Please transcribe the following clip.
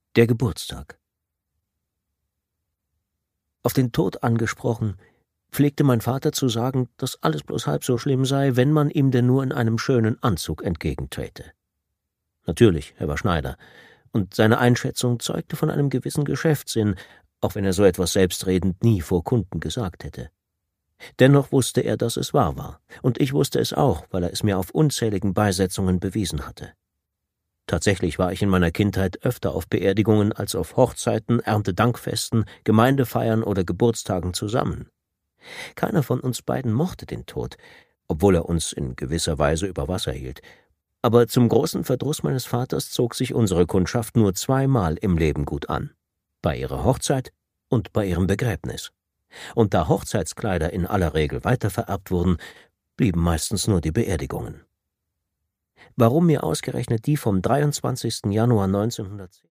Der Geburtstag. Auf den Tod angesprochen, pflegte mein Vater zu sagen, dass alles bloß halb so schlimm sei, wenn man ihm denn nur in einem schönen Anzug entgegenträte. Natürlich, er war Schneider, und seine Einschätzung zeugte von einem gewissen Geschäftssinn, auch wenn er so etwas selbstredend nie vor Kunden gesagt hätte. Dennoch wusste er, dass es wahr war, und ich wusste es auch, weil er es mir auf unzähligen Beisetzungen bewiesen hatte. Tatsächlich war ich in meiner Kindheit öfter auf Beerdigungen als auf Hochzeiten, Erntedankfesten, Gemeindefeiern oder Geburtstagen zusammen. Keiner von uns beiden mochte den Tod, obwohl er uns in gewisser Weise über Wasser hielt. Aber zum großen Verdruss meines Vaters zog sich unsere Kundschaft nur zweimal im Leben gut an: bei ihrer Hochzeit und bei ihrem Begräbnis. Und da Hochzeitskleider in aller Regel weitervererbt wurden, blieben meistens nur die Beerdigungen. Warum mir ausgerechnet die vom 23. Januar 1910